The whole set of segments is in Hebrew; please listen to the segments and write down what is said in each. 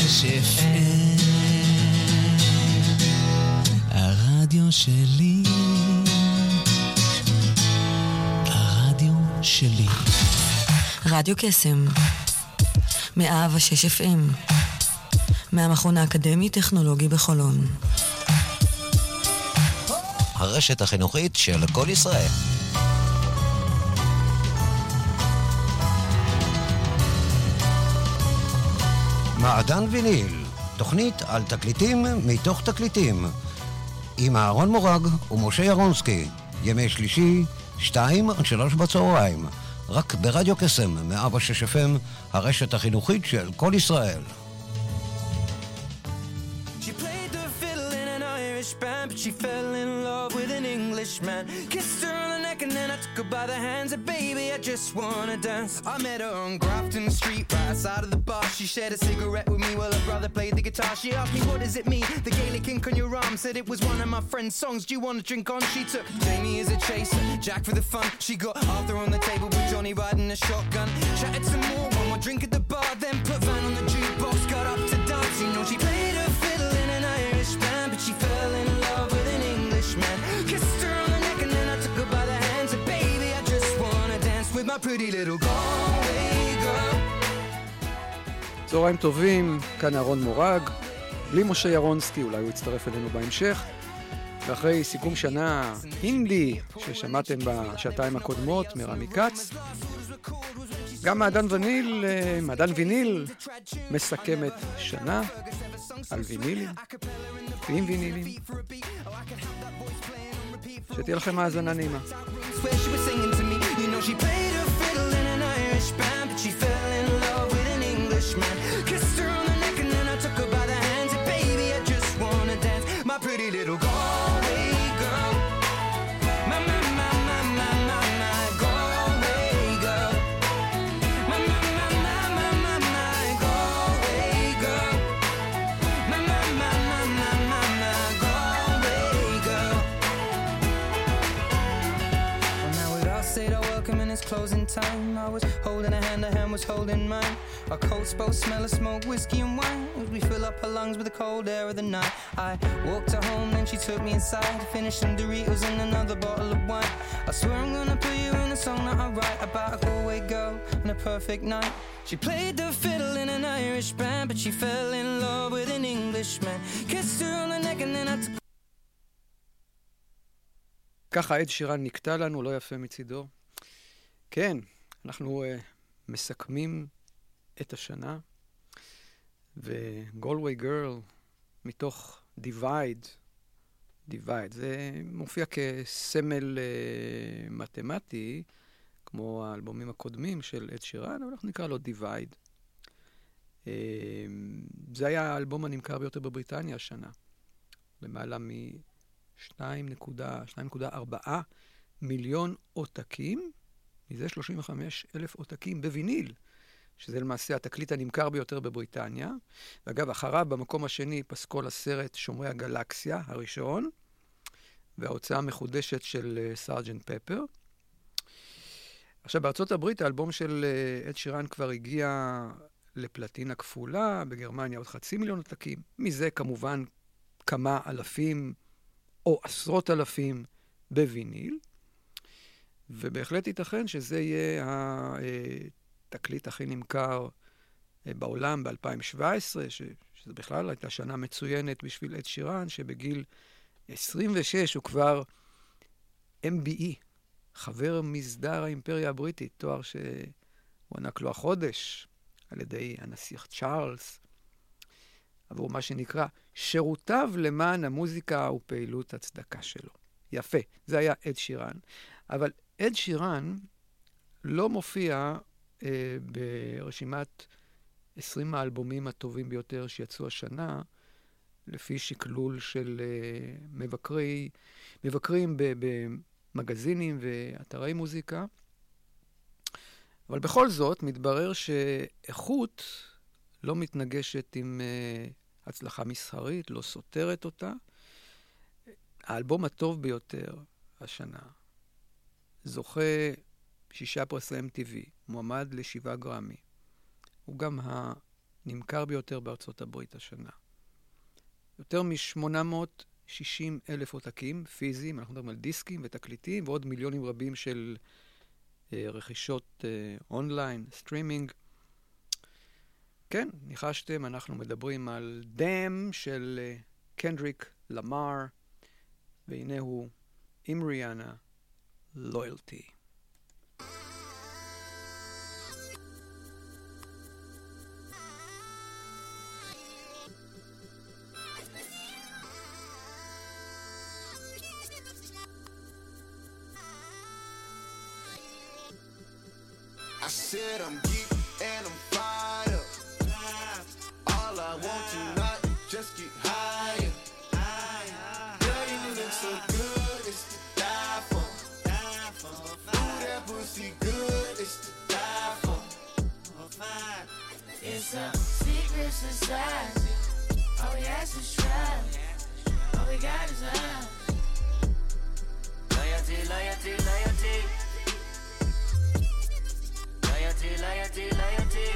FM, הרדיו שלי, הרדיו שלי. רדיו קסם 106 FM, מהמכון האקדמי טכנולוגי בחולון. הרשת החינוכית של כל ישראל. מעדן ויניל, תוכנית על תקליטים מתוך תקליטים, עם אהרון מורג ומשה ירונסקי, ימי שלישי, 2-3 בצהריים, רק ברדיו קסם 106 FM, הרשת החינוכית של כל ישראל. She played the fiddle in an Irish band, but she fell in love with an Englishman. Kissed her on the neck and then I took her by the hands. And baby, I just wanna dance. I met her on Grafton Street, right outside of the bar. She shared a cigarette with me while her brother played the guitar. She asked me, what does it mean? The Gaelic ink on your arm. Said it was one of my friend's songs. Do you want to drink on? She took Jamie as a chaser, Jack for the fun. She got Arthur on the table with Johnny riding a shotgun. Chatted some more, one more drink at the bar. Then put Van on the jukebox, got up to dance. You know she played her fiddle in an Irish band, but she fell in love with an Englishman. Kissed her on the neck and then I took her by the hands. And baby, I just wanna dance with my pretty little Galway girl. צהריים טובים, כאן אהרון מורג, בלי משה ירונסקי, אולי הוא יצטרף אלינו בהמשך. ואחרי סיכום שנה הינדי ששמעתם בשעתיים הקודמות מרמי קץ, גם מעדן ויניל מסכמת שנה על וינילים ועם וינילים. שתהיה לכם האזנה נעימה. Kissed her on the neck and then I took her by the hands. And baby, I just wanna dance, my pretty little Galway girl. My Galway girl. My Galway girl. My Galway girl. Well, now we've all said our welcome and it's closing time. I was holding a hand was holding mine. Our coats both smell of smoke, whiskey and wine. As we fill up her lungs with the cold air of the night. I walked her home, then she took me inside. Finished some Doritos and another bottle of wine. I swear I'm gonna put you in a song that I write about a Galway girl and a perfect night. She played the fiddle in an Irish band, but she fell in love with an Englishman. Kissed her on the neck and then I took... ככה עד שירן נקטע לנו, לא יפה מצידו. כן, אנחנו מסכמים את השנה, וגולווי גרל מתוך דיווייד, זה מופיע כסמל מתמטי, כמו האלבומים הקודמים של עד שירן, אבל אנחנו נקרא לו דיווייד. זה היה האלבום הנמכר ביותר בבריטניה השנה, למעלה מ-2.4 מיליון עותקים, מזה 35,000 עותקים בוויניל, שזה למעשה התקליט הנמכר ביותר בבריטניה. ואגב, אחריו במקום השני פסקול הסרט שומרי הגלקסיה הראשון, וההוצאה המחודשת של סארג'נט פפר. עכשיו, בארצות הברית האלבום של עד שירן כבר הגיע לפלטינה כפולה, בגרמניה עוד 500,000 עותקים. מזה כמובן כמה אלפים או עשרות אלפים בוויניל. ובהחלט ייתכן שזה יהיה התקליט הכי נמכר בעולם ב-2017, שזה בכלל הייתה שנה מצוינת בשביל עד שירן, שבגיל 26 הוא כבר MBE, חבר מסדר האימפריה הבריטית, תואר שהוענק לו החודש על ידי הנסיך צ'ארלס, עבור מה שנקרא שירותיו למען המוזיקה ופעילות הצדקה שלו. יפה, זה היה עד שירן. אבל עד שירן לא מופיע ברשימת 20 האלבומים הטובים ביותר שיצאו השנה, לפי שקלול של מבקרים במגזינים ואתרי מוזיקה. אבל בכל זאת מתברר שאיכות לא מתנגשת עם הצלחה מסחרית, לא סותרת אותה. האלבום הטוב ביותר השנה זוכה 6 פרסי MTV, מועמד ל7 גרמי. הוא גם נמכר ביותר בארצות הברית השנה. יותר מ-860,000 עותקים פיזיים, אנחנו מדברים על דיסקים ותקליטים, ועוד מיליונים רבים של רכישות אונליין, סטרימינג. כן, ניחשתם, אנחנו מדברים על דם של קנדריק למר, והנה הוא עם ריאנה, לויאלטי. I said I'm geek and I'm fired up. All I want tonight is just get higher. Girl, you look so good, it's to die for. Ooh, that pussy good, it's to die for. It's a secret society. All we ask is try. All we got is love. Loyalty, loyalty, loyalty. Loyalty, loyalty, loyalty.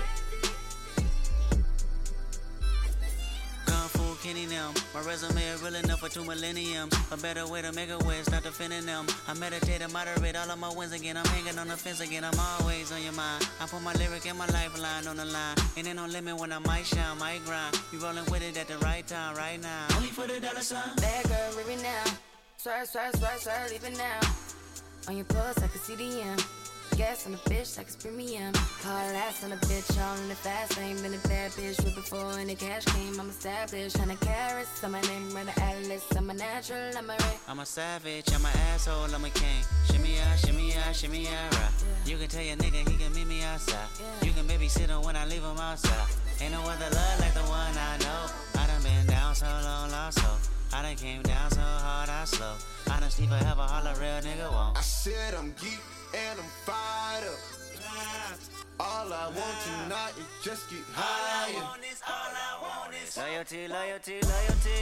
Kung Fu Kenny now. My resume is real enough for 2 millenniums. A better way to make a way, start defending them. I meditate and moderate all of my wins again. I'm hanging on the fence again. I'm always on your mind. I put my lyric and my lifeline on the line. Ain't no limit when I might shine, might grind. You rolling with it at the right time, right now. Only for the dollar sign. Bad girl, leave it now. Swear, swear, swear, swear, leave it now. On your pulse, I can see the end. Gas on the bitch like it's premium. Hard ass on the bitch, all in the fast lane. Been a bad bitch with before any cash came. I'm established, 100 carats on my name, run the atlas. I'm a natural, I'm a ray. I'm a savage, I'm an asshole, I'm a king. Shimmy out, shimmy out, shimmy out, right. You can tell your nigga he can meet me outside. You can babysit him when I leave him outside. Ain't no other love like the one I know. I done been down so long, lost so. I done came down so hard, I slow. Honestly, forever, all a real nigga won't. I said I'm geek and I'm fired up. All I want tonight is just get higher. All I want is loyalty, loyalty, loyalty.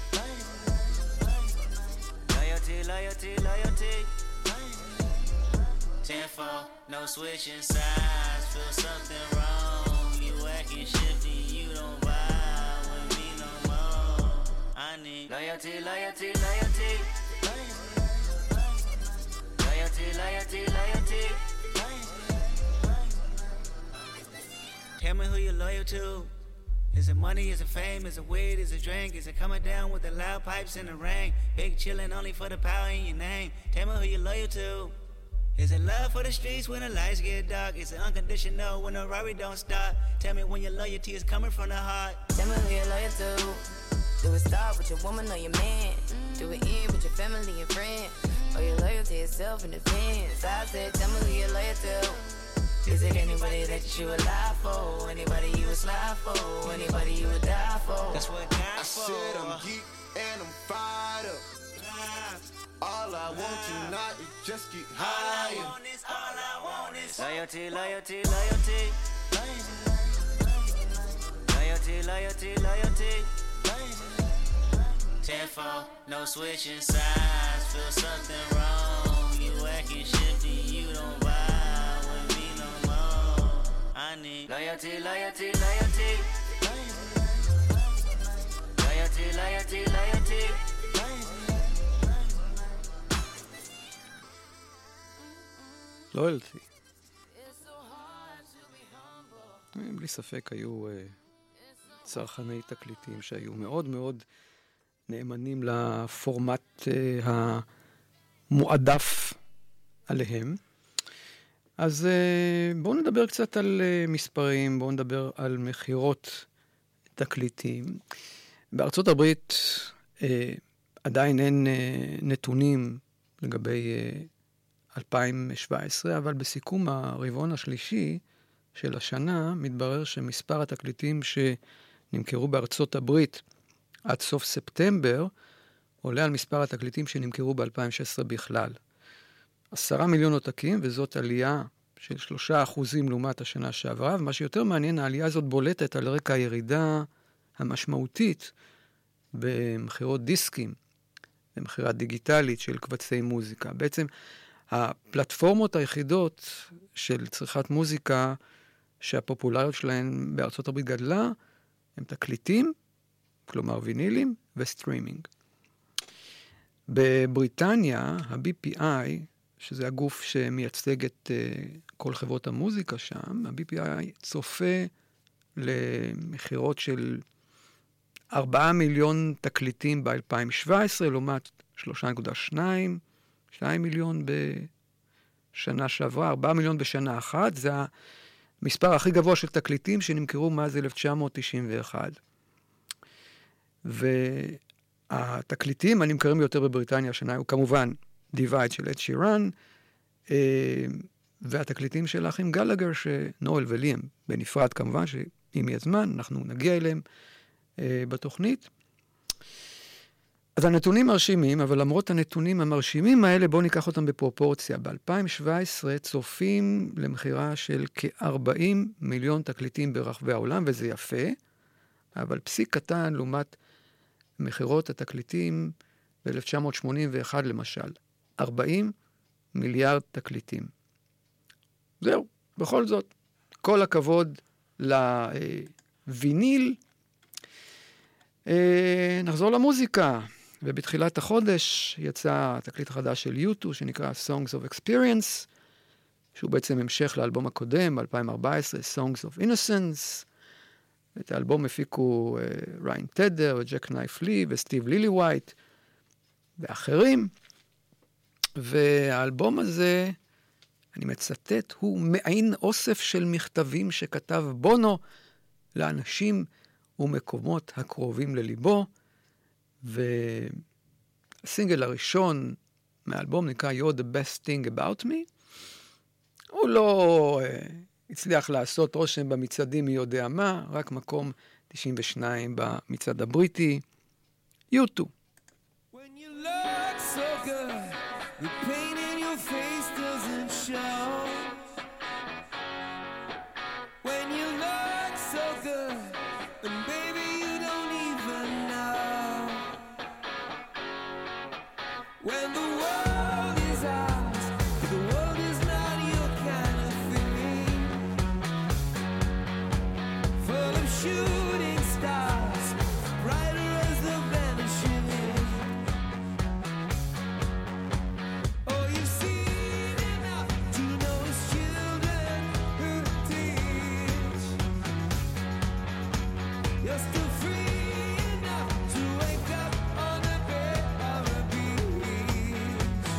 Loyalty, loyalty, loyalty. 10-4, no switching sides. Feel something wrong. You acting shifty, you don't vibe with me no more. I need loyalty, loyalty, loyalty. Loyalty, loyalty, loyalty. Tell me who you're loyal to. Is it money, is it fame, is it weed, is it drink? Is it coming down with the loud pipes in the rain? Big chillin' only for the power in your name. Tell me who you're loyal to. Is it love for the streets when the lights get dark? Is it unconditional when the Rari don't stop? Tell me when your loyalty is coming from the heart. Tell me who you're loyal to. Do it start with your woman or your man? Do it end with your family and friends? Or your loyalty itself in defense? I said, tell me who you're loyal to. Is it anybody that you would lie for? Anybody you would slide for? Anybody you would die for? That's what God I for. said I'm geek and I'm fired up. All I want tonight is just get higher. All I want is loyalty, loyalty, loyalty. Loyalty, loyalty, loyalty. 10-4, no switching sides. Feel something wrong. You acting shifty, you don't vibe with me no more. I need loyalty, loyalty, loyalty. Loyalty, loyalty, loyalty. לויאלטי. בלי ספק היו צרכני תקליטים שהיו מאוד מאוד נאמנים לפורמט המועדף עליהם. אז בואו נדבר קצת על מספרים, בואו נדבר על מחירות תקליטים. בארצות הברית עדיין אין נתונים לגבי 2017, אבל בסיכום הרבעון השלישי של השנה מתברר שמספר התקליטים שנמכרו בארצות הברית עד סוף ספטמבר עולה על מספר התקליטים שנמכרו ב-2016 בכלל. 10 מיליון עותקים, וזאת עלייה של 3% לעומת השנה שעברה, ומה שיותר מעניין, העלייה הזאת בולטת על רקע הירידה המשמעותית במחירות דיסקים, במחירה דיגיטלית של קבצי מוזיקה. בעצם הפלטפורמות היחידות של צריכת מוזיקה שהפופולריות שלהן בארצות הברית גדלה, הם תקליטים, כלומר וינילים, וסטרימינג. בבריטניה, ה-BPI, שזה הגוף שמייצג את כל חברות המוזיקה שם, ה-BPI צופה למחירות של 4 מיליון תקליטים ב-2017, לעומת 3.2 מיליון בשנה שעברה, 4 מיליון בשנה אחת, זה המספר הכי גבוה של תקליטים שנמכרו מאז 1991. והתקליטים הנמכרים ביותר בבריטניה השנה היו כמובן Divide של אד שירן, והתקליטים של האחים גלגר, שנואל וליאם בנפרד כמובן, שאם יהיה זמן אנחנו נגיע אליהם בתוכנית. אז הנתונים מרשימים, אבל למרות הנתונים המרשימים האלה, בואו ניקח אותם בפרופורציה. ב-2017 צופים למחירה של כ-40 מיליון תקליטים ברחבי העולם, וזה יפה, אבל פסיק קטן לעומת מחירות התקליטים ב-1981 למשל. 40 מיליארד תקליטים. זהו, בכל זאת, כל הכבוד לוויניל. נחזור למוזיקה, ובתחילת החודש יצא התקליט החדש של U2 שנקרא Songs of Experience, שהוא בעצם המשך לאלבום הקודם, ב-2014, Songs of Innocence. את האלבום הפיקו ריין טדר, וג'ק נייף לי, וסטיב לילי ווייט, ואחרים. והאלבום הזה, אני מצטט, הוא מעין אוסף של מכתבים שכתב בונו לאנשים ומקומות הקרובים לליבו, והסינגל הראשון מהאלבום נקרא You're the best thing about me. הוא לא הצליח לעשות רושם במצעדים מי יודע מה, רק מקום 92 במצעד הבריטי. U2. When you look so good, the pain in your face doesn't show. When you look so good, and baby you don't even know. When the world is ours, the world is not your kind of thing. Full of shooting stars, brighter as the vanishing in. Oh, you've seen enough to know it's children who teach. You're still free enough to wake up on the bed of a beach.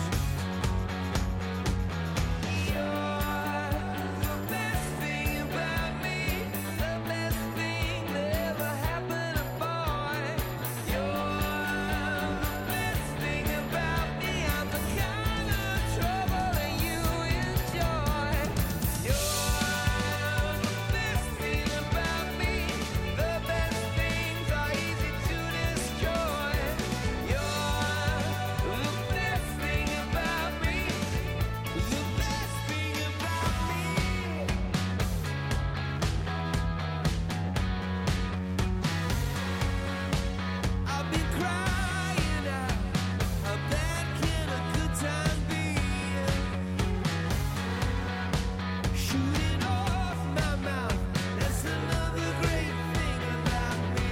You're the best thing about me, the best thing that ever happened to a boy. You're the best thing about me, I'm the kind of trouble that you enjoy. You're the best thing about me, the best things are easy to destroy. You're the best thing about me, the best thing about me. I've been crying out, how bad can a good time be? Shooting off my mouth, that's another great thing about me.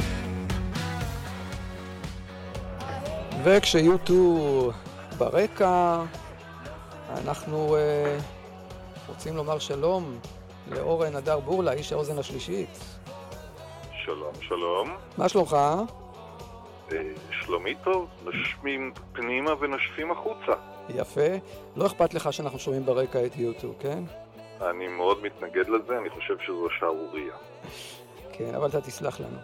וכש-U2 ברקע, אנחנו רוצים לומר שלום לאורן הדר בורלה, איש האוזן השלישית. שלום, שלום. מה שלומך? שלומי טוב, נשמים פנימה ונשפים החוצה. יפה. לא אכפת לך שאנחנו שומעים ברקע את U2, כן? אני מאוד מתנגד לזה, אני חושב שזו שערוריה. כן, אבל אתה תסלח לנו.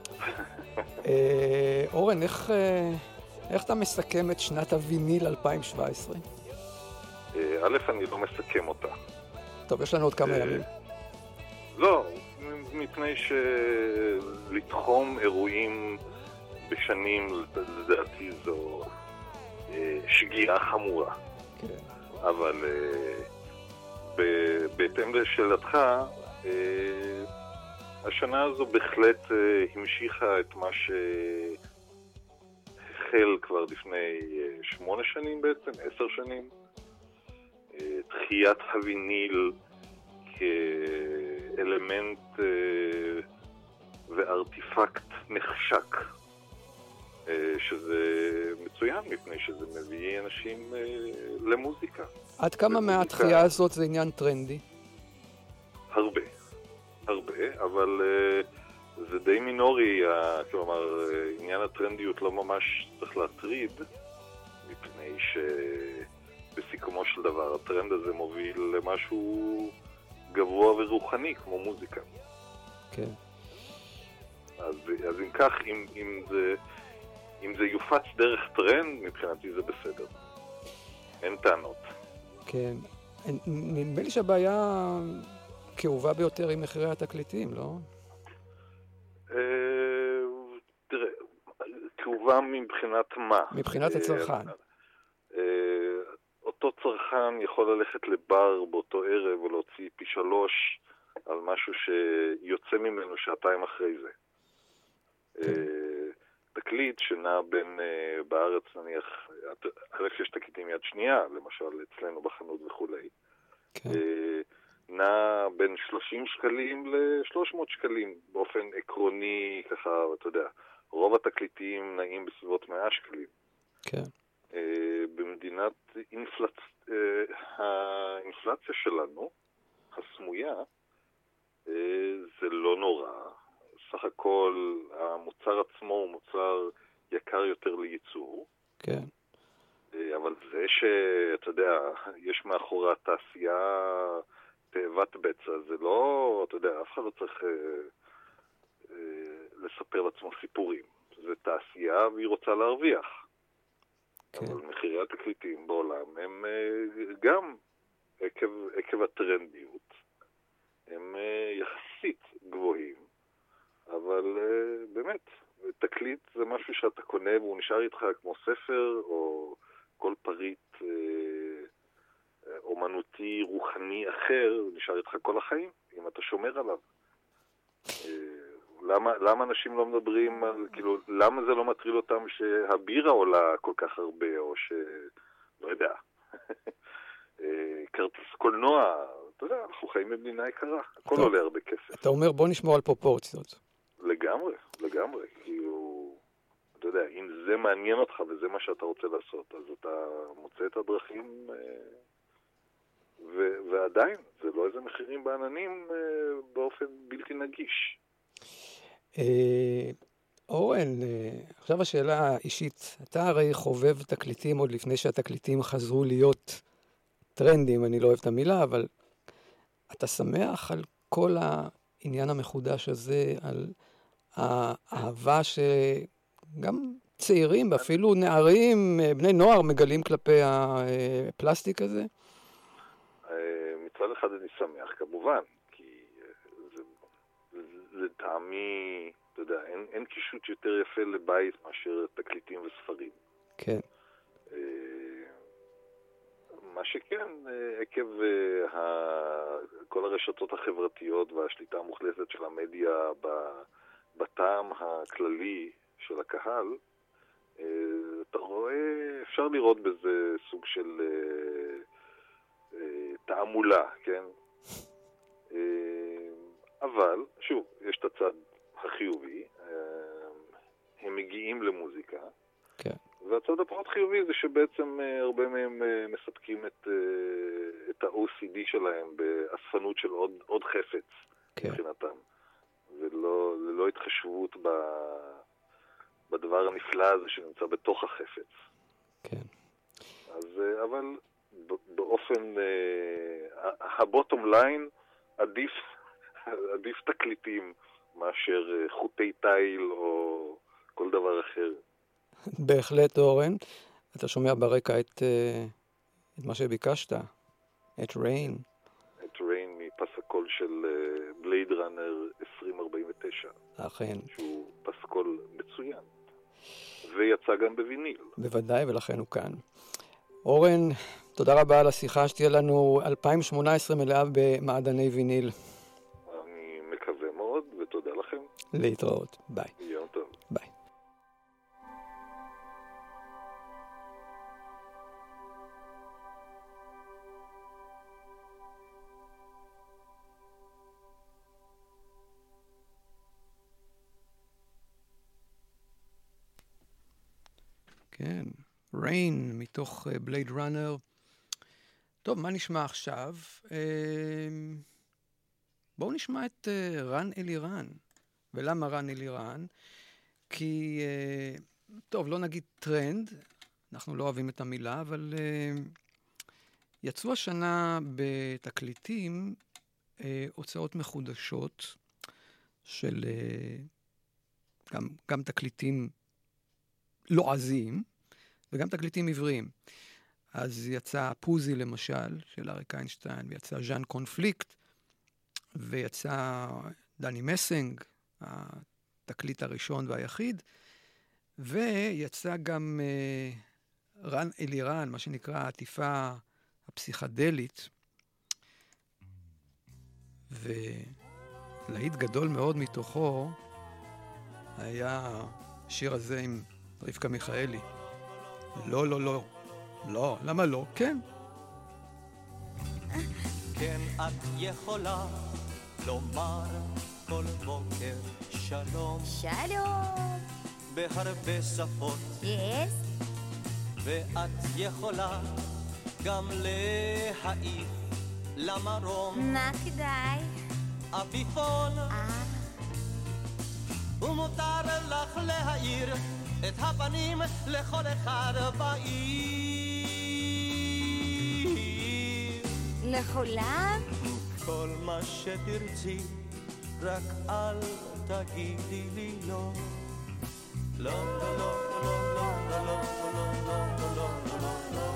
אורן, איך אתה מסכם את שנת הוויניל 2017? א', אני לא מסכם אותה. טוב, יש לנו עוד כמה ימים. לא, מפני שלתחום אירועים בשנים, לדעתי זו שגיאה חמורה. כן. אבל בהתאם לשאלתך, השנה הזו בהחלט המשיכה את מה שהחל כבר לפני 8 שנים בעצם, 10 שנים. דחיית הוויניל אלמנט וארטיפקט נחשק, שזה מצוין, מפני שזה מביא אנשים למוזיקה. עד כמה מהתחייה הזאת זה עניין טרנדי? הרבה, אבל זה די מינורי, כלומר, עניין הטרנדיות לא ממש צריך להטריד, מפני שבסיכומו של דבר הטרנד הזה מוביל למשהו גבוה ורוחני, כמו מוזיקה. כן. אז אם כך, אם זה יופץ דרך טרנד, מבחינתי זה בסדר. אין טענות. כן. נדמה לי שהבעיה כאובה ביותר עם מחירי התקליטים, לא? תראה, כאובה מבחינת מה? מבחינת הצרכן. אותו צרכן יכול ללכת לבר באותו ערב ולהוציא פי 3 על משהו שיוצא ממנו שעתיים אחרי זה. תקליט שנע בין בארץ נניח, יש תקליטים יד שנייה, למשל אצלנו בחנות וכולי, נע בין 30 שקלים ל-300 שקלים באופן עקרוני, ככה, אתה יודע, רוב התקליטים נעים בסביבות 100 שקלים. כן. במדינת האינפלציה שלנו, הסמויה, זה לא נורא. סך הכל המוצר עצמו הוא מוצר יקר יותר לייצור. כן. אבל זה שאתה יודע, יש מאחורי התעשייה תאבת בצע, זה לא, אתה יודע, אף אחד לא צריך לספר לעצמו סיפורים. זה תעשייה והיא רוצה להרוויח. כן. אבל מחירי התקליטים בעולם הם גם עקב הטרנדיות, הם יחסית גבוהים, אבל באמת, תקליט זה משהו שאתה קונה והוא נשאר איתך כמו ספר או כל פריט אומנותי רוחני אחר, הוא נשאר איתך כל החיים, אם אתה שומר עליו. למה אנשים לא מדברים על, כאילו, למה זה לא מטריל אותם שהבירה עולה כל כך הרבה, או לא יודע, כרטיס קולנוע, אתה יודע, אנחנו חיים במדינה יקרה, הכל עולה הרבה כסף. אתה אומר, בוא נשמור על פרופורציות. לגמרי, כאילו, אתה יודע, אם זה מעניין אותך וזה מה שאתה רוצה לעשות, אז אתה מוצא את הדרכים, ועדיין, זה לא איזה מחירים בעננים באופן בלתי נגיש. אורן, עכשיו השאלה האישית, אתה הרי חובב תקליטים עוד לפני שהתקליטים חזרו להיות טרנדים, אני לא אוהב את המילה, אבל אתה שמח על כל העניין המחודש הזה, על האהבה שגם צעירים, ואפילו נערים, בני נוער מגלים כלפי הפלסטיק הזה? מצד אחד אני שמח כמובן, כי לטעמי, אתה יודע, אין קישוט יותר יפה לבית מאשר תקליטים וספרים. כן. מה שכן, עקב כל הרשתות החברתיות והשליטה המוחלטת של המדיה בטעם הכללי של הקהל, אתה רואה, אפשר לראות בזה סוג של תעמולה, כן? אבל, שוב, יש את הצד החיובי, הם מגיעים למוזיקה, כן. והצד הפחות חיובי זה שבעצם הרבה מהם מספקים את ה-OCD שלהם באספנות של עוד חפץ, כן. מבחינתם, ולא התחשבות בדבר הנפלא הזה שנמצא בתוך החפץ. כן. אז, אבל באופן, הבוטום ליין עדיף תקליטים מאשר חוטי תיל או כל דבר אחר. בהחלט, אורן. אתה שומע ברקע את מה שביקשת, את ריין. את ריין מפסקול של בלייד ראנר 2049. אכן. שהוא פסקול מצוין. ויצא גם בוויניל. בוודאי, ולכן הוא כאן. אורן, תודה רבה על השיחה, שתהיה לנו 2018 מלאה במעדני ויניל. אני מקווה מאוד, ותודה לכם. להתראות. ביי. יום טוב. ביי. כן, Rain מתוך בלייד ראנר. טוב, מה נשמע עכשיו? בואו נשמע את רן אלירן. ולמה רן אלירן? כי, טוב, לא נגיד טרנד, אנחנו לא אוהבים את המילה, אבל יצאו השנה בתקליטים הוצאות מחודשות של גם תקליטים לועזיים וגם תקליטים עבריים. אז יצא פוזי למשל של אריק איינשטיין, ויצא ז'אן קונפליקט, ויצא דני מסינג, התקליט הראשון והיחיד, ויצא גם רן אלירן, מה שנקרא העטיפה הפסיכדלית, ולהיט גדול מאוד מתוכו היה השיר הזה עם רבקה מיכאלי. לא, לא, לא. לא, למה לא? כן. כן, את יכולה לומר כל בוקר שלום. שלום. בהרבה שפות. Yes. ואת יכולה גם להעיף למרום. מה כדאי? אביפון. ומותר לך להאיר את הפנים לכל אחד בעיר. לכולם? כל מה שתרצי, רק אל תגידי לי לא. לא, לא, לא, לא, לא, לא, לא, לא, לא, לא, לא.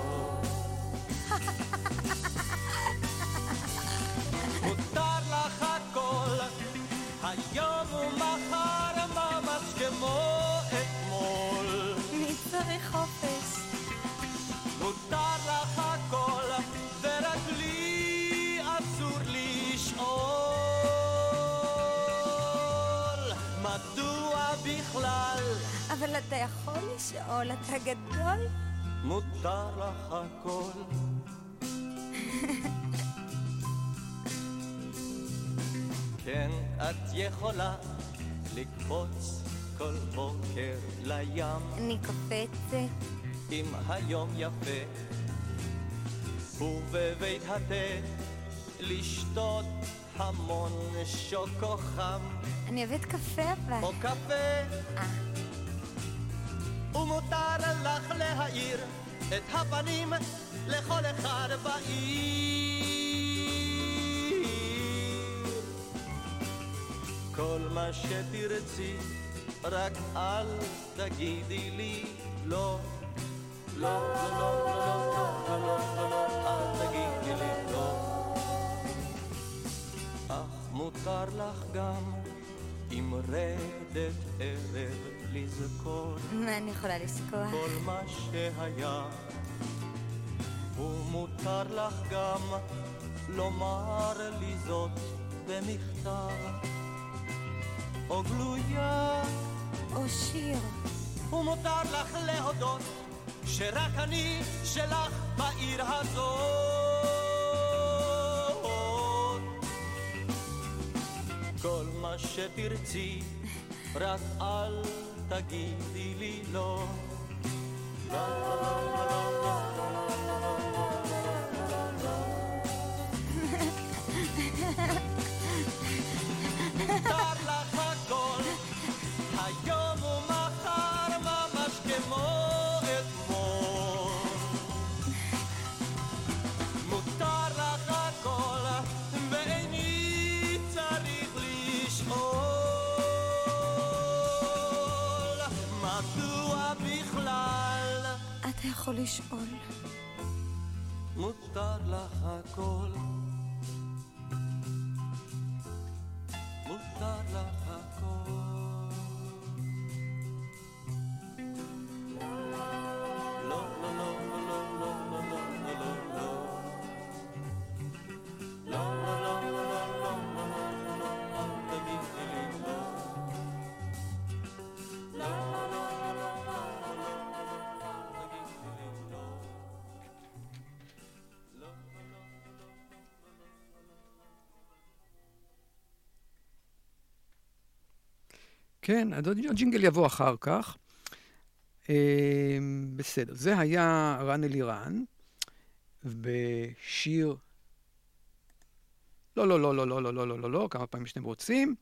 מותר לך הכל, היום ומחר ממש כמו אתמול. מי צריך חופש? מותר לך הכל, ורק לי אסור לשאול. מדוע בכלל? אבל אתה יכול לשאול, אתה גדול? מותר לך הכל. כן, את יכולה לקפוץ כל בוקר לים. אני קופצת. אם היום יפה, ובבית התה לשתות המון שוקו חם. אני אוהבת קפה אבל. או קפה. ומותר לך להאיר את הפנים לכל אחד בעיר. כל מה שתרצי, רק אל תגידי לי לא. לא, לא, לא, לא, לא, לא, לא, אל תגידי לי לא. אך מותר לך גם עם רדת ערב לזכור. מה אני יכולה לזכור? כל מה שהיה. ומותר לך גם לומר לי זאת במכתב, או גלויה, או שיר. ומותר לך להודות שרק אני שלך בעיר הזאת. כל מה שתרצי, רק אל תגידי לי לא. לא, לא, לא, לא, לא, מותר לך הכל, היום ומחר ממש כמו אתמול. מותר לך הכל, ואיני צריך לשאול. מדוע בכלל? אתה יכול לשאול. מותר לך הכל. מותר לך הכל. לא, לא, לא, לא, לא, לא, לא, לא, לא, לא. לא, לא, לא, לא, לא, לא, לא, אל תגידי לי לא. לא, לא, לא, לא, לא, אל תגידי לי לא. כן, הג'ינגל יבוא אחר כך. בסדר. זה היה רן אלירן, בשיר... לא, כמה פעמים שאתם רוצים.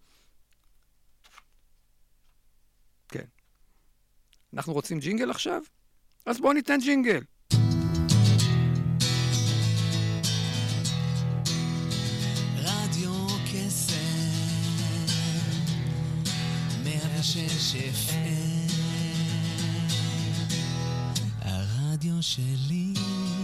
כן. אנחנו רוצים ג'ינגל עכשיו? אז בואו ניתן ג'ינגל. רדיו קסם 106 FM הרדיו שלי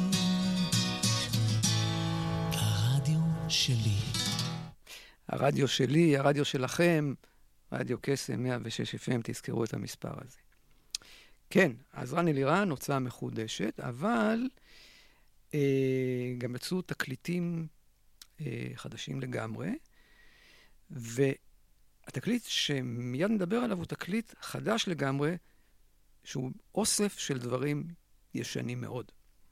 הרדיו שלי הרדיו שלי, הרדיו שלכם, רדיו קסם 106 FM, תזכרו את המספר הזה. כן, אז רן אלירן הוצאה מחודשת, אבל גם יצאו תקליטים חדשים לגמרי, והתקליט שמיד נדבר עליו הוא תקליט חדש לגמרי, שהוא אוסף של דברים ישנים מאוד.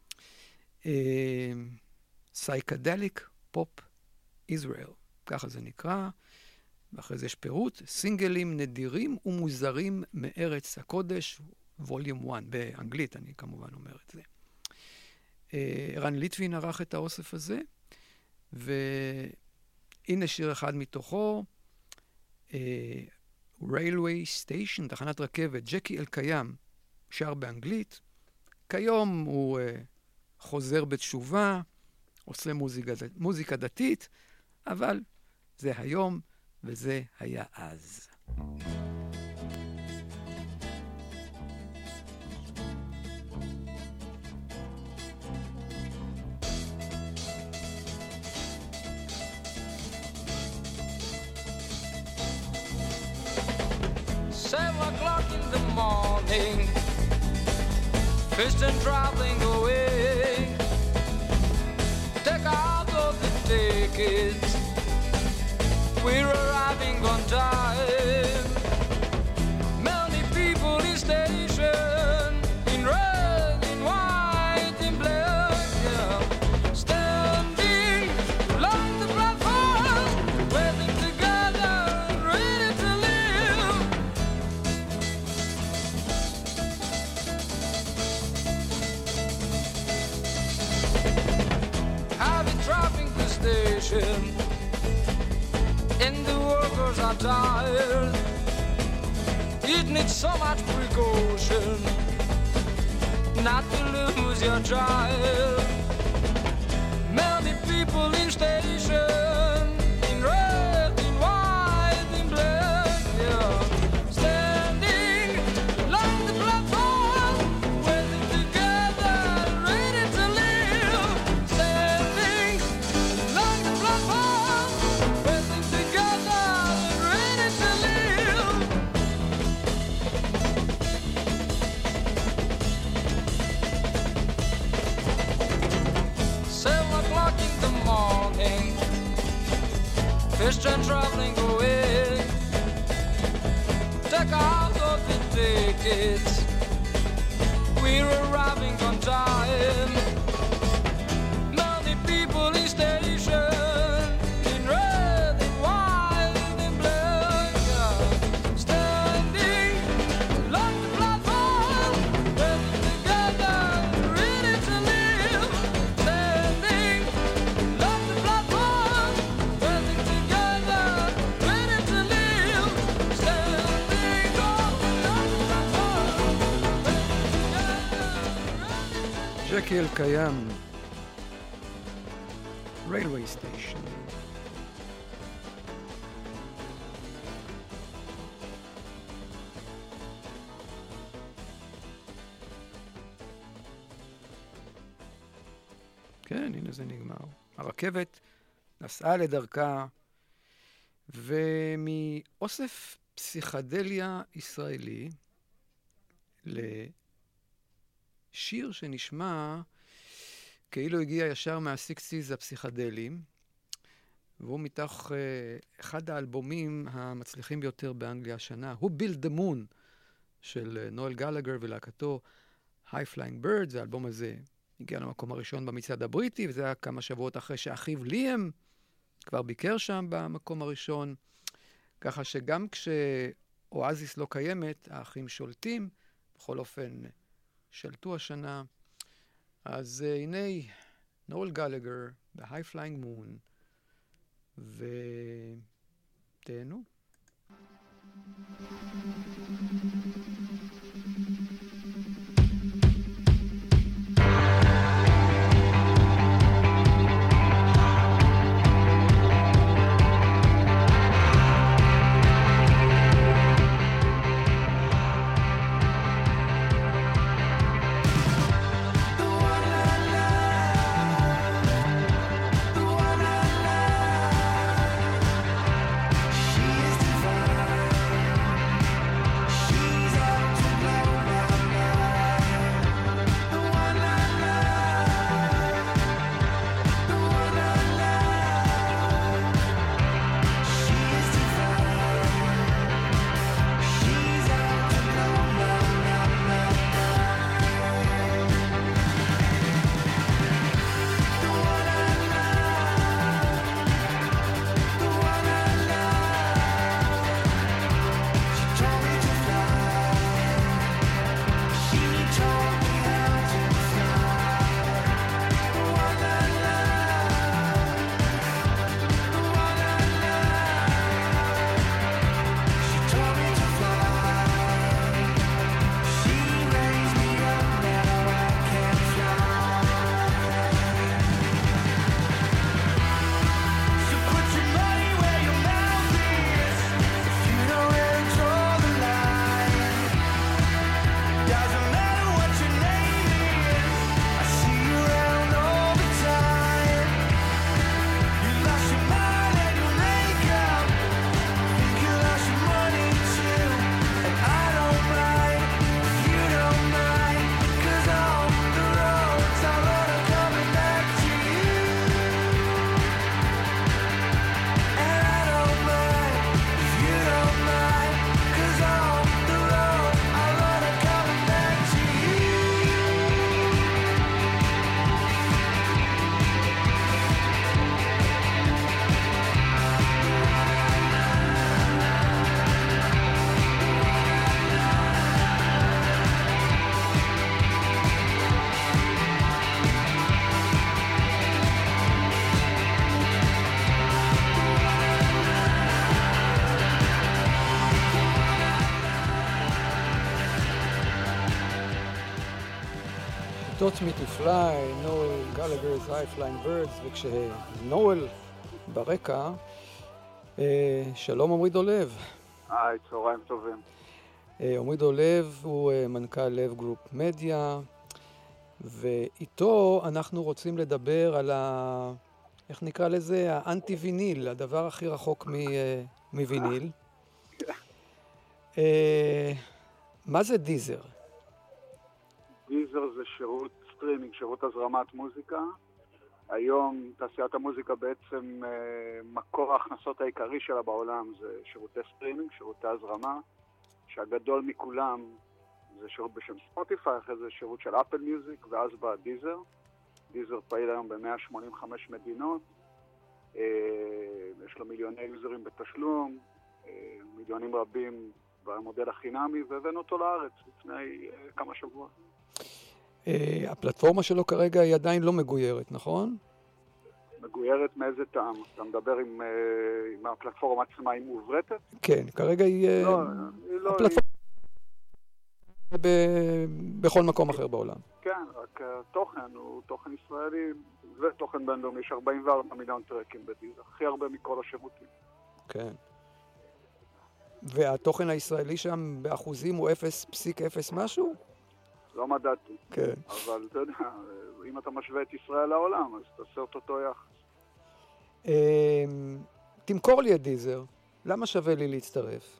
Psychedelic Pop Israel, ככה זה נקרא, ואחרי זה יש פירוט, סינגלים נדירים ומוזרים מארץ הקודש, ווליום 1, באנגלית, אני כמובן אומר את זה. רן ליטבין ערך את האוסף הזה, והנה שיר אחד מתוכו, Railway Station, תחנת רכבת, ג'קי אלקיים, שר באנגלית. כיום הוא חוזר בתשובה, עושה מוזיקה דתית, אבל זה היום וזה היה אז. In the morning, Christian traveling away. Take out all the tickets, we're arriving on time. Many people in station, in red, in white, in black, yeah. Standing along the platform, waiting together, ready to live. Dropping the station, and the workers are tired. It needs so much precaution not to lose your child. Many people in station, in red, in white, in black, yeah. Standing along the platform, waiting together, ready to live. Standing along the platform, waiting together, ready to live. 7 o'clock in the morning, Christian traveling away. Take out all the tickets, we're arriving on time. Many people in station, in red, in white, in black, yeah. Standing along the platform, waiting together, ready to live. Standing along the platform, waiting together, ready to live. Standing along the platform, waiting together. ג'קי אלקיים, Railway Station. כן, הנה זה נגמר. הרכבת נסעה לדרכה, ומאוסף פסיכדליה ישראלי לשיר שנשמע כאילו הגיע ישר מהסיקסיז הפסיכדליים, והוא מתוך אחד האלבומים המצליחים ביותר באנגליה השנה, הוא Build the Moon של נואל גלגר ולהקתו High Flying Birds. האלבום הזה הגיע למקום הראשון במצעד הבריטי, וזה היה כמה שבועות אחרי שאחיו ליאם כבר ביקר שם במקום הראשון, ככה שגם כשאואזיס לא קיימת, האחים שולטים, בכל אופן שלטו השנה. אז הנה נואל גלגר, The High Flying Moon, ותהנו. Taught Me to Fly, נואל גלגר's High Flying Birds, וכשנואל ברקע, שלום עמרי דולב. היי, צהריים טובים. עמרי דולב הוא מנכ"ל לב גרופ מדיה, ואיתו אנחנו רוצים לדבר על איך נקרא לזה? האנטי ויניל, הדבר הכי רחוק מוויניל. מה זה דיזר? דיזר זה שירות סטרימינג, שירות הזרמת מוזיקה. היום תעשיית המוזיקה בעצם מקור ההכנסות העיקרי שלה בעולם זה שירותי סטרימינג, שירותי הזרמה, שהגדול מכולם זה שירות בשם ספוטיפיי, אחרי זה שירות של אפל מיוזיק, ואז בא דיזר. דיזר פעיל היום ב-185 מדינות, יש לו מיליוני יוזרים בתשלום, מיליונים רבים במודל החינמי, והבאנו אותו לארץ לפני כמה שבועות. הפלטפורמה שלו כרגע היא עדיין לא מגוירת, נכון? מגוירת מאיזה טעם? אתה מדבר עם הפלטפורמה עצמה, היא מעוברתת? כן, כרגע היא... לא, הפלטפורמה בכל מקום אחר בעולם. כן, רק התוכן הוא תוכן ישראלי ותוכן בינלאומי, יש 44 מיליון טרקים בדיזר, הכי הרבה מכל השירותים. כן. והתוכן הישראלי שם באחוזים הוא 0.0 משהו? לא מדעתי. כן. אבל אתה יודע, אם אתה משווה את ישראל לעולם, אז תעשה אותו יחס. תמכור לי את דיזר. למה שווה לי להצטרף?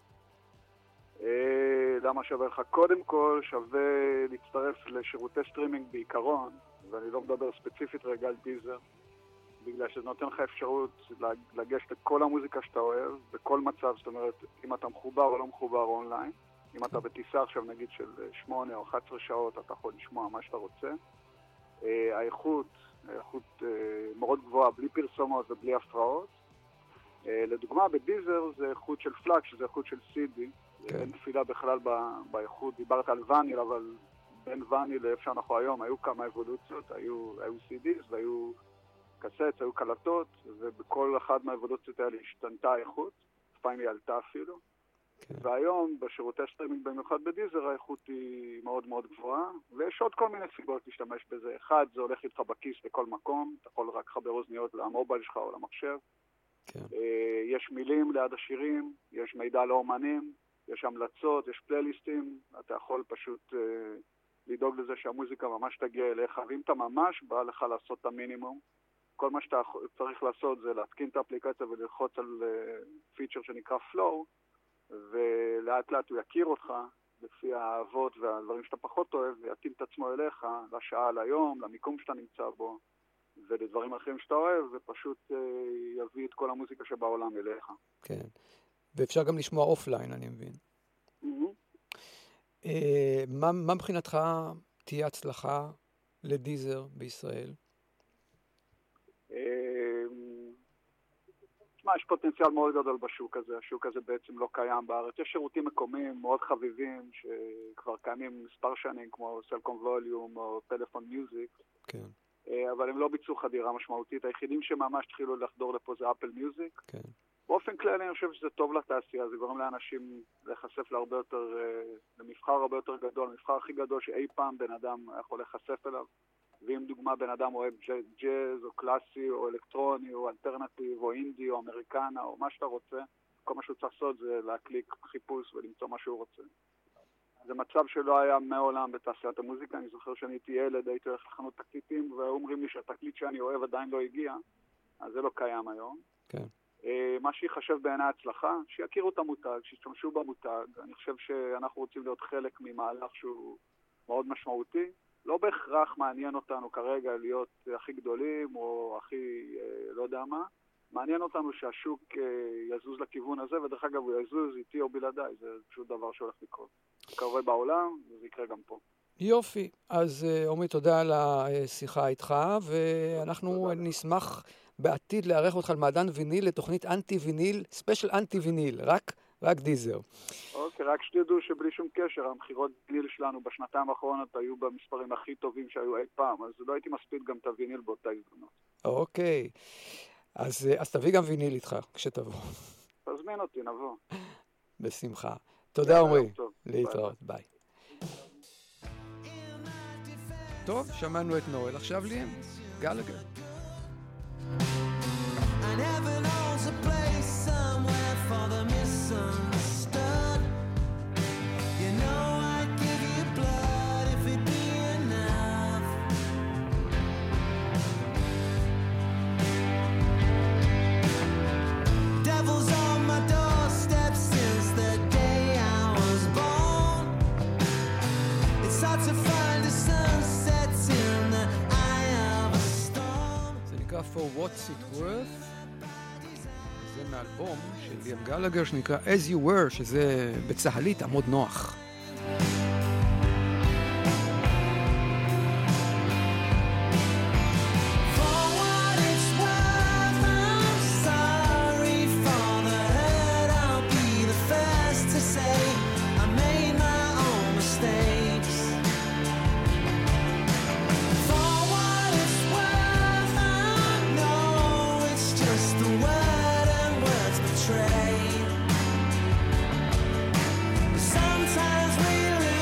למה שווה לך? קודם כל שווה להצטרף לשירותי סטרימינג בעיקרון, ואני לא מדבר ספציפית רגע על דיזר, בגלל שזה נותן לך אפשרות לגשת לכל המוזיקה שאתה אוהב, בכל מצב, זאת אומרת, אם אתה מחובר או לא מחובר אונליין, אם אתה בטיסה עכשיו נגיד של 8 או 11 שעות, אתה יכול לשמוע מה שאתה רוצה. האיכות מאוד גבוהה, בלי פרסומות ובלי הפרעות. לדוגמה, בדיזר זה איכות של פלאג, שזה איכות של CD, אין נפילה בכלל באיכות. דיברת על וניל, אבל בין וניל לאיפה שאנחנו היום היו כמה אבולוציות, היו CDs והיו קסט, היו קלטות, ובכל אחת מהאבולוציות האלה השתנתה האיכות, לפעמים היא עלתה אפילו. והיום בשירותי סטרימינג במיוחד בדיזר האיכות היא מאוד מאוד גבוהה, ויש עוד כל מיני סיבות להשתמש בזה. אחד, זה הולך איתך בכיס בכל מקום, אתה יכול רק לחבר אוזניות למובייל שלך או למחשב. יש מילים ליד השירים, יש מידע לאומנים, יש המלצות, יש פלייליסטים, אתה יכול פשוט לדאוג לזה שהמוזיקה ממש תגיע אליך, ואם אתה ממש בא לך לעשות את המינימום, כל מה שאתה צריך לעשות זה להתקין את האפליקציה וללחוץ על פיצ'ר שנקרא Flow, ולאט לאט הוא יכיר אותך לפי האהבות והדברים שאתה פחות אוהב, ויתאים את עצמו אליך לשעה, ליום, למיקום שאתה נמצא בו, ולדברים אחרים שאתה אוהב, ופשוט יביא את כל המוזיקה שבעולם אליך. כן, ואפשר גם לשמוע אופליין, אני מבין. מה מבחינתך תהיה הצלחה לדיזר בישראל? יש פוטנציאל מאוד גדול בשוק הזה. השוק הזה בעצם לא קיים בארץ. יש שירותים מקומיים מאוד חביבים שכבר קיימים מספר שנים, כמו סלקום ווליום או טלפון מיוזיק. כן. אבל הם לא ביצעו חדירה משמעותית. היחידים שממש התחילו לחדור לפה זה אפל מיוזיק. כן. באופן כללי אני חושב שזה טוב לתעשייה. זה גורם לאנשים להיחשף להרבה יותר, למבחר הרבה יותר גדול, למבחר הכי גדול שאי פעם בן אדם יכול להיחשף אליו. ואם דוגמה בן אדם אוהב ג'אז או קלאסי או אלקטרוני או אלטרנטיב או אינדי או אמריקנה או מה שאתה רוצה, כל מה שהוא צריך לעשות זה להקליק חיפוש ולמצוא מה שהוא רוצה. זה מצב שלא היה מעולם בתעשיית המוזיקה. אני זוכר שאני הייתי ילד, הייתי הולך לחנות תקליטים ואומרים לי שהתקליט שאני אוהב עדיין לא הגיע, אז זה לא קיים היום. כן. מה שיחשב בעיני הצלחה, שיכירו את המותג, שישתמשו במותג. אני חושב שאנחנו רוצים להיות חלק ממהלך שהוא מאוד משמעותי. לא בהכרח מעניין אותנו כרגע להיות הכי גדולים או הכי לא יודע מה. מעניין אותנו שהשוק יזוז לכיוון הזה, ודרך אגב הוא יזוז איתי או בלעדיי. זה פשוט דבר שהולך לקרות. זה קורה בעולם, וזה יקרה גם פה. יופי. אז עומרי, תודה על השיחה איתך, ואנחנו נשמח בעתיד לארח אותך על מעדן ויניל לתוכנית אנטי ויניל, ספיישל אנטי ויניל, רק דיזר. אוקיי, רק שתדעו שבלי שום קשר, המחירות ויניל שלנו בשנתיים האחרונות היו במספרים הכי טובים שהיו אי פעם, אז לא הייתי מספיד גם את הוויניל באותה הזדמנות. אוקיי, אז תביא גם ויניל איתך כשתבוא. תזמין אותי, נבוא. בשמחה. תודה עומרי, להתראות, ביי. טוב, שמענו את נואל, עכשיו ליאם גלגר. And heaven owns a place somewhere for the misunderstood. You know I'd give you blood if it'd be enough. Devil's on my doorstep since the day I was born. It's hard to find a sunset in the eye of a storm. זה נקרא For What's It Worth. זה מאלבום של ליאם גלגר שנקרא As You Were, שזה בצהלית עמוד נוח. Sometimes we live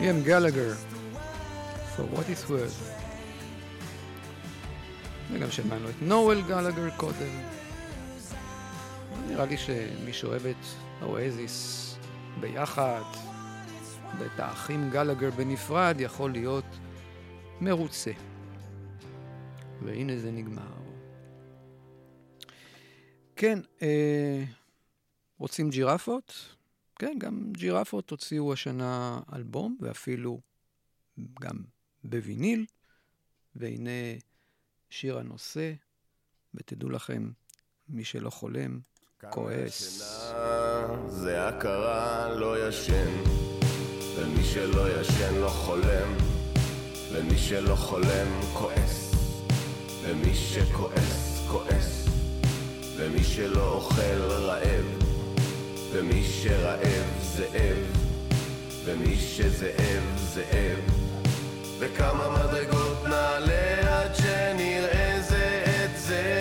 Liam Gallagher, For What It's Worth. וגם שמענו את נואל גלגר קודם. נראה לי שמי שאוהב את האואזיס ביחד, ואת האחים גלגר בנפרד, יכול להיות מרוצה. והנה זה נגמר. כן, רוצים ג'ירפות? כן, גם ג'ירפות הוציאו השנה אלבום, ואפילו גם בוויניל, והנה שיר הנושא, ותדעו לכם, מי שלא חולם, כועס. זה הכרה לא ישן, ומי שלא ישן לא חולם, ומי שלא חולם כועס, ומי שכועס כועס, ומי שלא אוכל רעב, ומי שרעב זאב, ומי שזאב זאב. וכמה מדרגות נעלה עד שנראה זה את זה.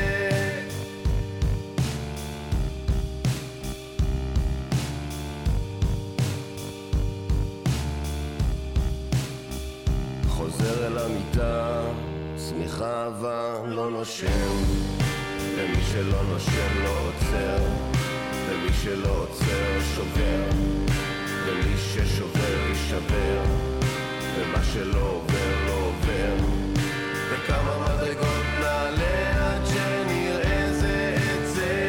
חוזר אל המיטה, צמיחה אהבה לא נושם, ומי שלא נושם לא עוצר, ומי שלא עוצר שובר, ומי ששובר יישבר, ומה שלא עובר לא עובר. וכמה מדרגות נעלה עד שנראה זה את זה.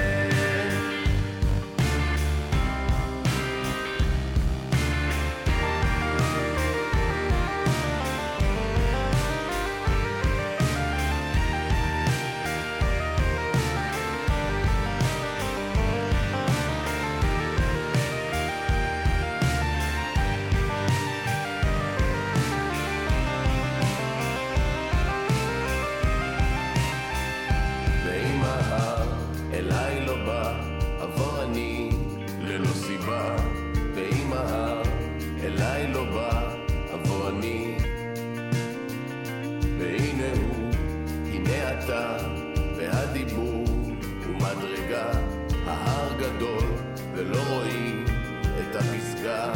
והדיבור ומדרגה, ההר גדול ולא רואים את הפסגה.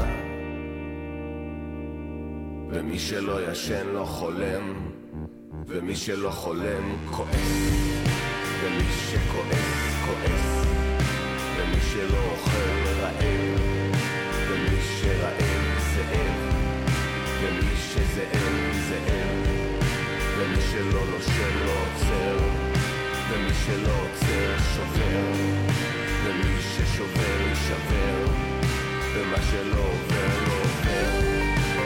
ומי שלא ישן לא חולם, ומי שלא חולם כועס, ומי שכועס כועס, ומי שלא אוכל רעב, ומי שרעב זאב, ומי שזאב זאב, ומי שלא נושם לא עוצר, ומי שלא עוצר שובר, ומי ששובר יישבר, ומה שלא עובר לא עובר.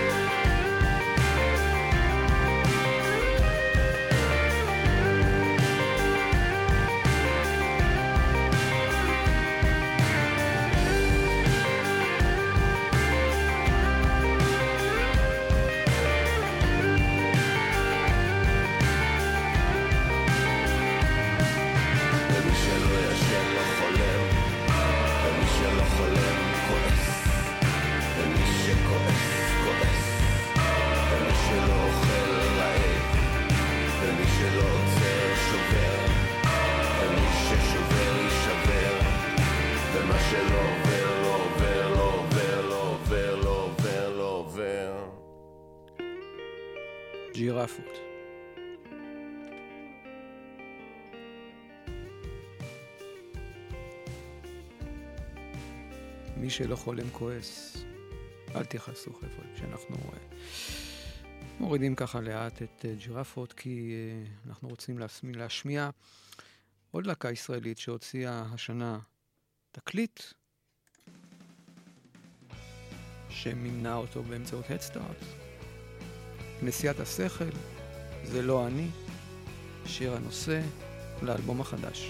ג'ירפות. מי שלא חולם כועס. אל תייחסו חבר'ה, שאנחנו מורידים ככה לאט את ג'ירפות, כי אנחנו רוצים להשמיע עוד להקה ישראלית שהוציאה השנה תקליט שמימנה אותו באמצעות הדסטארט. נסיעת השכל, זה לא אני, שיר הנושא לאלבום החדש.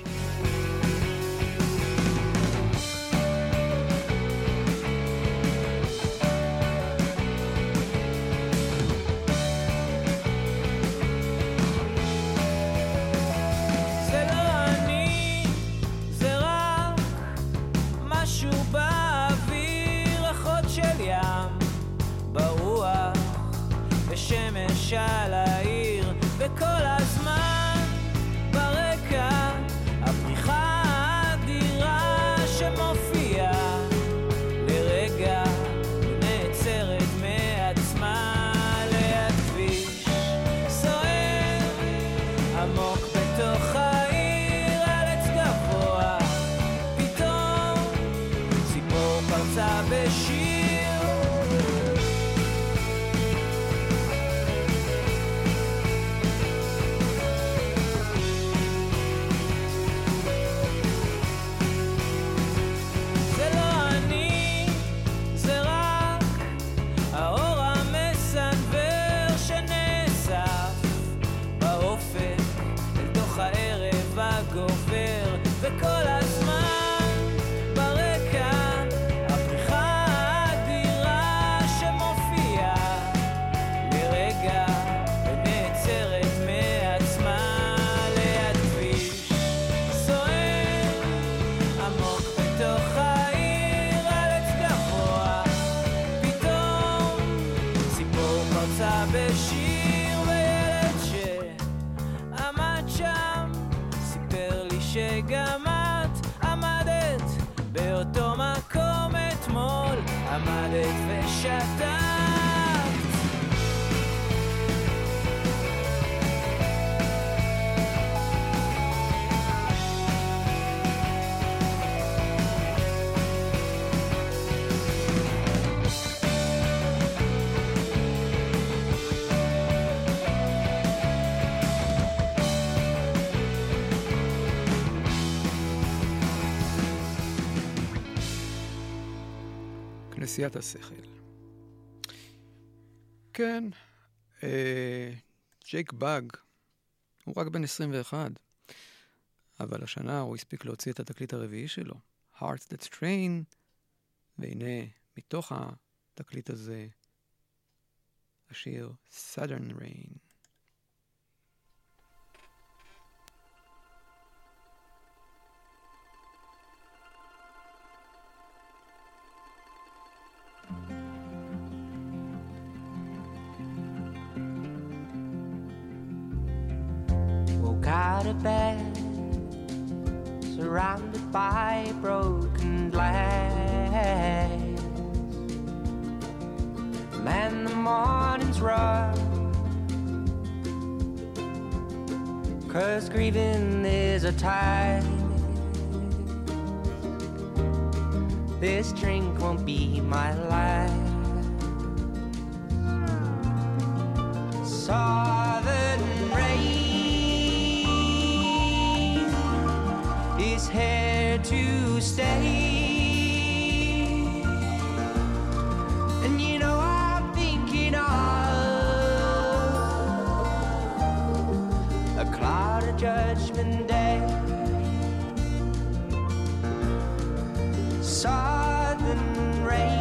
על העיר וכל הזמן ברקע הפריחה האדירה שמופיעה לרגע נעצרת עמדת ושתקת. כנסיית השכל. כן, ג'ייק באג, הוא רק בן 21, אבל השנה הוא הספיק להוציא את התקליט הרביעי שלו, Hearts That Strain, והנה מתוך התקליט הזה השיר Southern Rain. Out of bed, surrounded by broken glass, and the morning's rough, 'cause grieving is a tide. This drink won't be my life. Southern rain is here to stay, and you know I'm thinking of a cloud of judgment day. Southern rain,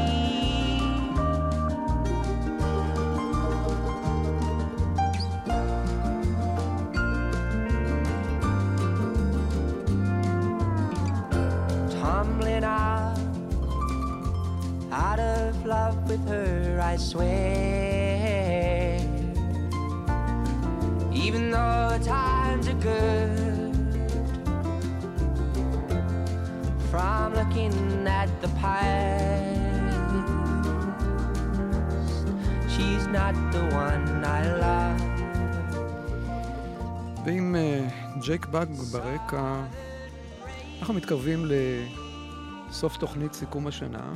out of love with her, I swear. Even though times are good, from looking at the past, she's not the one I love. ועם ג'ייק באג ברקע, אנחנו מתקרבים לסוף תוכנית סיכום השנה.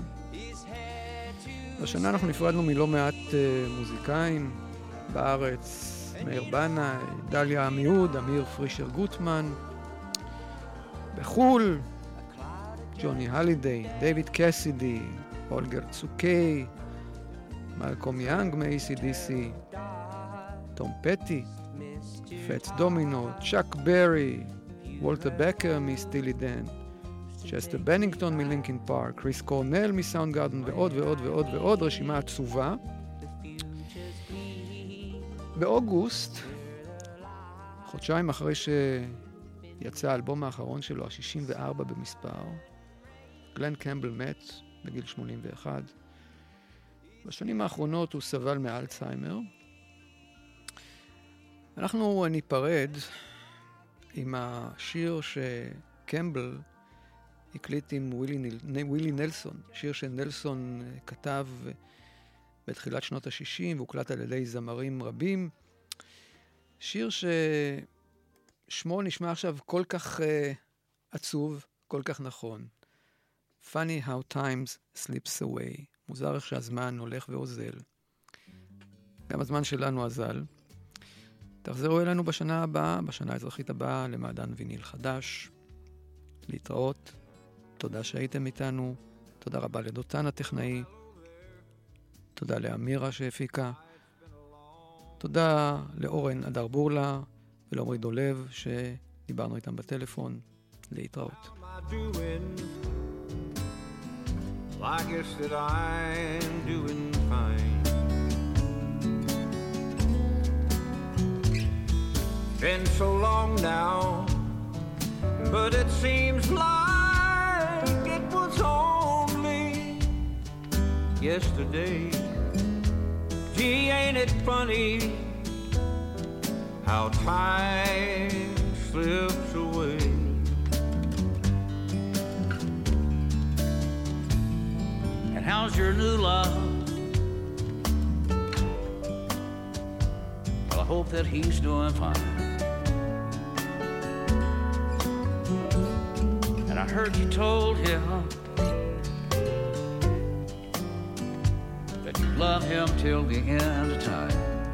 השנה אנחנו נפרדנו מלא מעט מוזיקאים בארץ, מאיר בנאי, דליה עמיהוד, אמיר פרישר גוטמן. בחול, ג'וני הלידיי, דיוויד קסידי, אולגר צוקי, מלקום יאנג מ-ACDC, תום פטי, פטס דומינו, צ'אק ברי, וולטר בקר מסטילי דן, צ'סטר בנינגטון מלינקין פארק, קריס קורנל מסאונד גארדן ועוד ועוד ועוד ועוד, רשימה עצובה. באוגוסט, חודשיים אחרי שיצא האלבום האחרון שלו, ה-64 במספר, גלן קמבל מת בגיל 81. בשנים האחרונות הוא סבל מאלצהיימר. אנחנו ניפרד עם השיר שקמבל הקליט עם ווילי נלסון, שיר שנלסון כתב בתחילת שנות ה-60 והוקלט על ידי זמרים רבים. שיר ששמו נשמע עכשיו כל כך עצוב, כל כך נכון. Funny how times slips away. מוזר איך שהזמן הולך ואוזל. גם הזמן שלנו אזל. תחזרו אלינו בשנה הבאה, בשנה האזרחית הבאה, למעדן ויניל חדש. להתראות. תודה שהייתם איתנו. תודה רבה לדותן הטכנאי. תודה לאמירה שהפיקה. תודה לאורן אדר בורלה ולעומרי דולב שדיברנו איתם בטלפון. להתראות. I guess that I'm doing fine. Been so long now, but it seems like it was only yesterday. Gee, ain't it funny how time slips away? And how how's your new love? Well, I hope that he's doing fine. And I heard you told him that you love him till the end of time.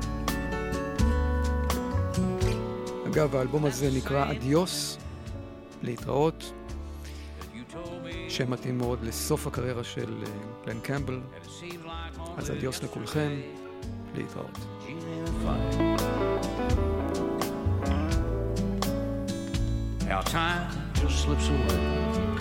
אגב, האלבום הזה נקרא אדיוס, להתראות, שם מתאים מאוד לסוף הקריירה של גלן קמבל. אז אדיוס לכולכם, להתראות. How time just slips away.